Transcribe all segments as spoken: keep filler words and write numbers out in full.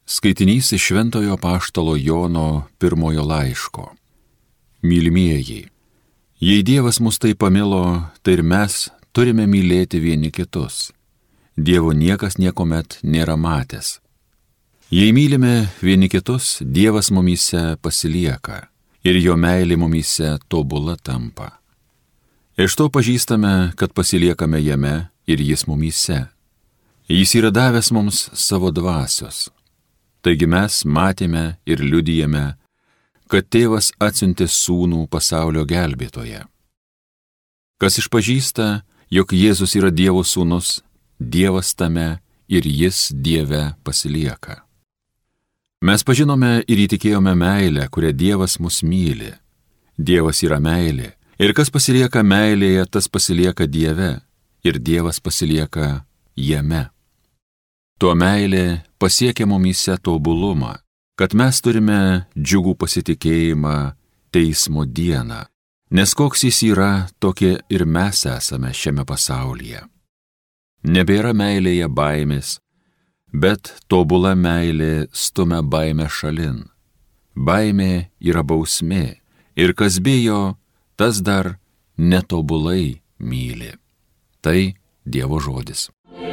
Skaitinys iš Šventojo apaštalo Jono pirmojo laiško. Mylimieji, jei Dievas mus taip pamilo, tai ir mes turime mylėti vieni kitus. Dievo niekas niekuomet nėra matęs. Jei mylime vieni kitus, Dievas mumyse pasilieka ir jo meilė mumyse tobula tampa. Iš to pažįstame, kad pasiliekame jame ir jis mumyse. Jis yra davęs mums savo dvasios. Taigi mes matėme ir liudijame, kad Tėvas atsiuntė Sūnų pasaulio gelbėtoją. Kas išpažįsta, jog Jėzus yra Dievo Sūnus, Dievas tame ir jis Dieve pasilieka. Mes pažinome ir įtikėjome meilę, kurią Dievas mus myli. Dievas yra meilė, ir kas pasilieka meilėje, tas pasilieka Dieve, ir Dievas pasilieka jame. Tuo meilė pasiekia mumyse tobulumą, kad mes turime džiugų pasitikėjimą teismo dieną, nes koks jis yra, tokie ir mes esame šiame pasaulyje. Nebėra meilėje baimės, bet tobula meilė stumia baimę šalin. Baimė yra bausmė, ir kas bijo, tas dar netobulai myli. Tai Dievo žodis.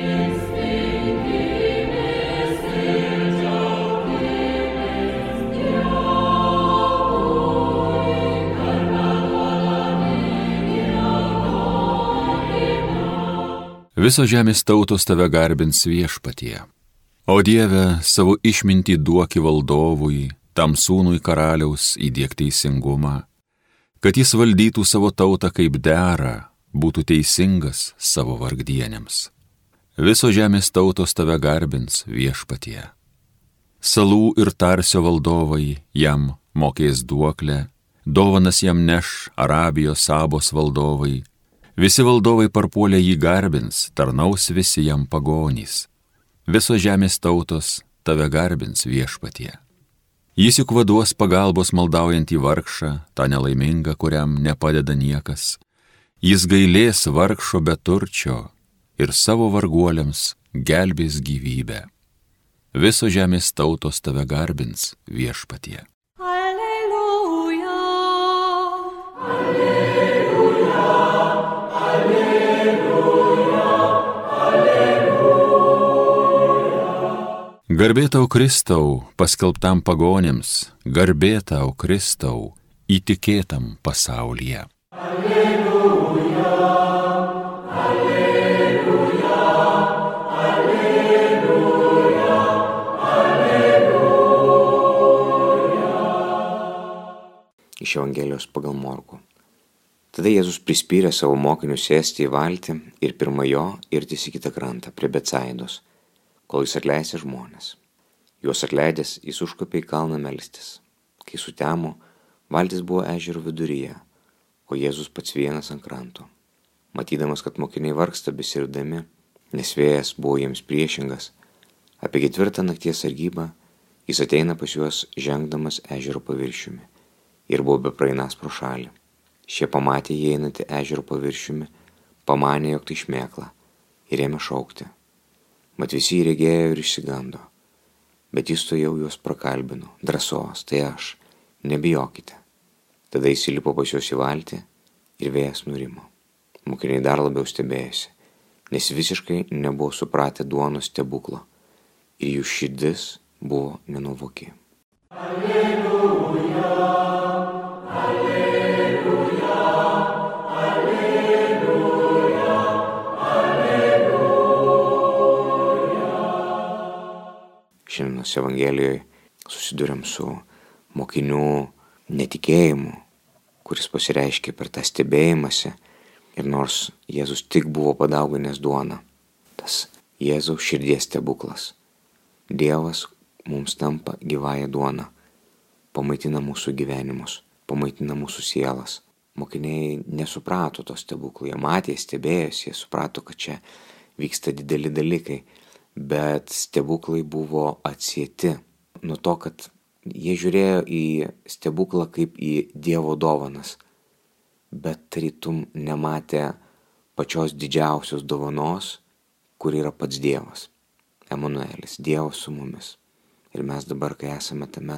Visos žemės tautos tave garbins Viešpatie. O Dieve, savo išmintį duoki valdovui, tam sūnui karaliaus įdiek teisingumą, kad jis valdytų savo tautą kaip dera, būtų teisingas savo vargdienėms. Visos žemės tautos tave garbins Viešpatie. Salų ir Tarsio valdovai jam mokės duoklę, dovanas jam neš Arabijos Sabos valdovai. Visi valdovai parpuolę jį garbins, tarnaus visi jam pagonys. Visos žemės tautos tave garbins Viešpatie. Jis juk vaduos pagalbos maldaujantį vargšą, tą nelaimingą, kuriam nepadeda niekas. Jis gailės vargšo beturčio ir savo varguoliams gelbės gyvybę. Visos žemės tautos tave garbins Viešpatie. Alleluja. Alleluja. Garbė tau, Kristau, paskelbtam pagonėms, garbė tau, Kristau, įtikėtam pasaulyje. Alleluja, alleluja, alleluja, alleluja. Iš Evangelijos pagal Morkų. Tada Jėzus prispyrė savo mokinius sėsti į valtį ir pirma jo irtis į kitą krantą prie Betsaidos, kol jis atleisė žmonės. Juos atleidęs, jis užkopė į kalną melstis. Kai sutemo, valtis buvo ežero viduryje, o Jėzus pats vienas ant kranto. Matydamas, kad mokiniai vargsta besirdami, nes vėjas buvo jiems priešingas, apie ketvirtą nakties sargybą jis ateina pas juos žengdamas ežero paviršiumi ir buvo bepraeinąs pro šalį. Šie pamatė jį einantį ežero paviršiumi, pamanė, jog tai šmėkla, ir ėmė šaukti. Mat visi jį regėjo ir išsigando, bet jis tuojau juos prakalbino, drąsos, tai aš, nebijokite. Tada jis įlipo pas juos į valtį ir vėjas nurimo. Mokiniai dar labiau stebėjosi, nes visiškai nebuvo supratę duonos stebuklo ir jų širdis buvo nenuvoki. Alleluja, alleluja, alleluja, alleluja. Šiandienos Evangelijoje susiduriam su mokinių netikėjimu, kuris pasireiškia per tą stebėjimąsi, ir nors Jėzus tik buvo padauginęs duoną, tas Jėzaus širdies stebuklas. Dievas mums tampa gyvąją duoną, pamaitina mūsų gyvenimus, pamaitina mūsų sielas. Mokiniai nesuprato to stebuklo, jie matė, stebėjosi, jie suprato, kad čia vyksta dideli dalykai, bet stebuklai buvo atsieti nuo to, kad jie žiūrėjo į stebuklą kaip į Dievo dovanas, bet tarytum nematė pačios didžiausios dovanos, kur yra pats Dievas. Emanuelis, Dievas su mumis. Ir mes dabar, kai esame tame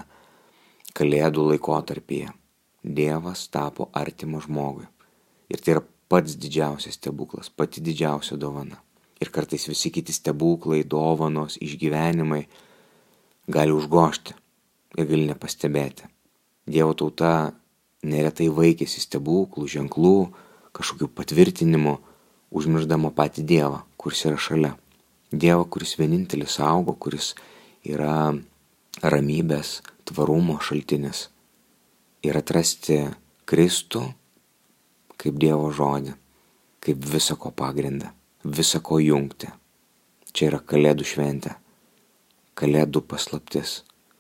kalėdų laikotarpyje, Dievas tapo artimas žmogui. Ir tai yra pats didžiausias stebuklas, pati didžiausia dovana. Ir kartais visi kiti stebuklai, dovanos, išgyvenimai gali užgožti ir gali nepastebėti. Dievo tauta neretai vaikėsi stebuklų, ženklų, kažkokių patvirtinimų, užmirždama patį Dievą, kuris yra šalia. Dievą, kuris vienintelis saugo, kuris yra ramybės, tvarumo šaltinis. Ir atrasti Kristų kaip Dievo žodį, kaip visako pagrindą, visako jungti. Čia yra Kalėdų šventė, Kalėdų paslaptis,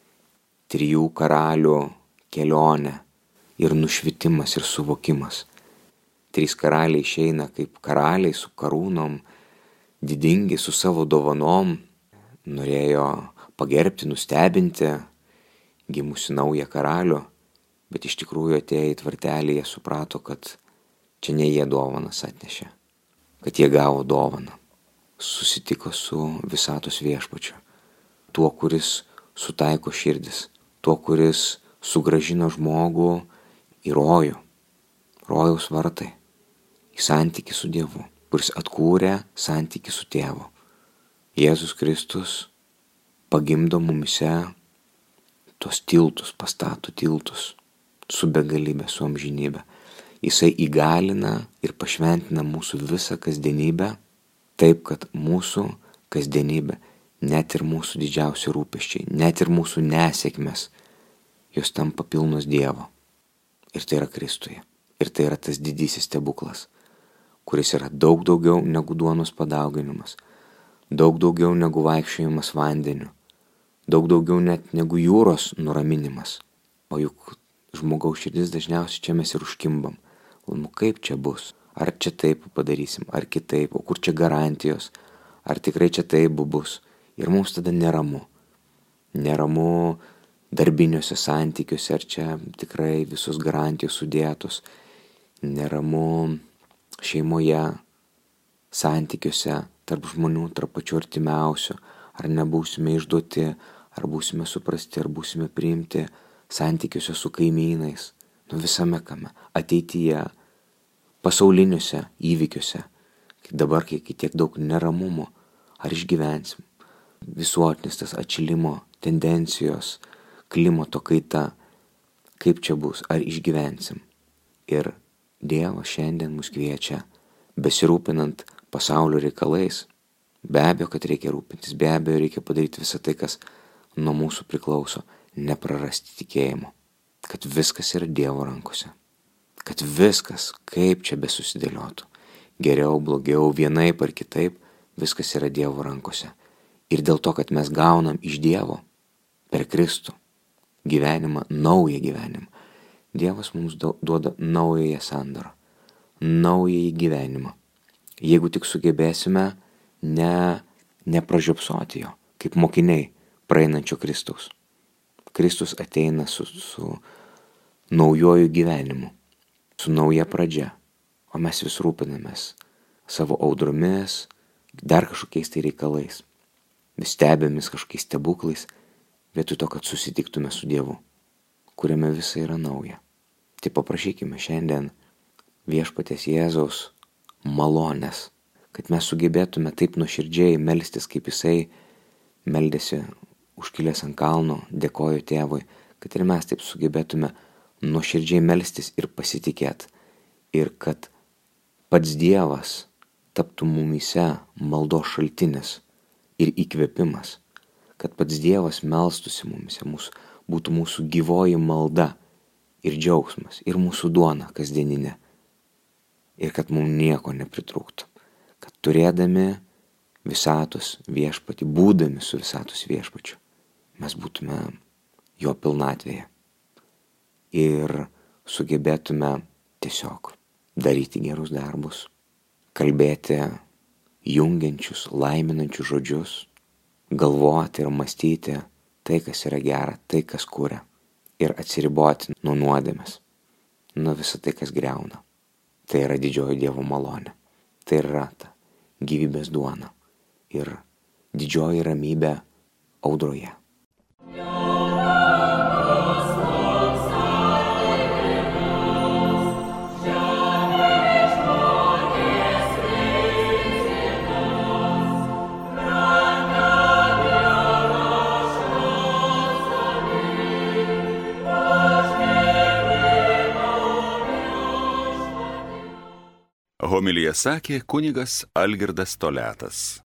trijų karalių kelionė ir nušvitimas ir suvokimas. Trys karaliai išeina kaip karaliai su karūnom, didingi su savo dovanom, norėjo pagerbti, nustebinti gimusi naują karalių, bet iš tikrųjų atėję į tvartelį jie suprato, kad čia ne jie dovanas atnešė, kad jie gavo dovaną. Susitiko su visatos viešpačiu, tuo, kuris sutaiko širdis, tuo, kuris sugrąžino žmogų į rojų, rojaus vartai, į santykį su Dievu, kuris atkūrė santykį su Tėvu. Jėzus Kristus pagimdo mumise tuos tiltus, pastato tiltus su begalybė, su amžinybė. Jisai įgalina ir pašventina mūsų visą kasdienybę taip, kad mūsų kasdienybė, net ir mūsų didžiausi rūpesčiai, net ir mūsų nesėkmės, jos tampa pilnos Dievo. Ir tai yra Kristuje. Ir tai yra tas didysis stebuklas, kuris yra daug daugiau negu duonos padauginimas, daug daugiau negu vaikščiojimas vandeniu, daug daugiau net negu jūros nuraminimas. O juk žmogaus širdis dažniausiai čia mes ir užkimbam. Nu kaip čia bus? Ar čia taip padarysim, ar kitaip, o kur čia garantijos, ar tikrai čia taip bus. Ir mums tada neramu. Neramu darbiniuose santykiuose, ar čia tikrai visos garantijos sudėtos. Neramu šeimoje, santykiuose, tarp žmonių, tarp pačių artimiausių. Ar nebūsime išduoti, ar būsime suprasti, ar būsime priimti santykiuose su kaimynais. Nu visame kame, ateityje, pasauliniuose įvykiuose, kai dabar, kai tiek daug neramumo, ar išgyvensim. Visuotinis tas atšilimo tendencijos, klimato kaita, kaip čia bus, ar išgyvensim. Ir Dievas šiandien mus kviečia, besirūpinant pasaulio reikalais. Be abejo, kad reikia rūpintis, be abejo, reikia padaryti visą tai, kas nuo mūsų priklauso, neprarasti tikėjimo, kad viskas yra Dievo rankose, kad viskas, kaip čia besusidėliotų, geriau, blogiau, vienaip ar kitaip, viskas yra Dievo rankose. Ir dėl to, kad mes gaunam iš Dievo per Kristų gyvenimą, naują gyvenimą, Dievas mums duoda naująją sandarą, naująjį gyvenimą. Jeigu tik sugebėsime ne, nepražiopsoti jo, kaip mokiniai praeinančio Kristaus. Kristus ateina su, su naujoju gyvenimu, su nauja pradžia, o mes vis rūpinamės savo audromis, dar kažkokiais tai reikalais, vis stebėmis kažkokiais stebuklais, vietoj to, kad susitiktume su Dievu, kuriame visa yra nauja. Tai paprašykime šiandien viešpaties Jėzaus malonės, kad mes sugebėtume taip nuoširdžiai melstis, kaip jisai meldėsi užkilęs ant kalno, dėkojo Tėvui, kad ir mes taip sugebėtume nuoširdžiai melstis ir pasitikėti. Ir kad pats Dievas taptų mumyse maldos šaltinis ir įkvėpimas. Kad pats Dievas melstųsi mumyse, mūsų, būtų mūsų gyvoji malda ir džiaugsmas, ir mūsų duona kasdieninė. Ir kad mums nieko nepritrūktų. Kad turėdami visatos viešpatį, būdami su visatos viešpačiu, mes būtume jo pilnatvėje ir sugebėtume tiesiog daryti gerus darbus, kalbėti jungiančius, laiminančius žodžius, galvoti ir mąstyti tai, kas yra gera, tai, kas kuria, ir atsiriboti nuo nuodėmės, nuo viso tai, kas griauna. Tai yra didžioji Dievo malonė, tai yra ta gyvybės duona ir didžioji ramybė audroje. Homiliją sakė kunigas Algirdas Toliatas.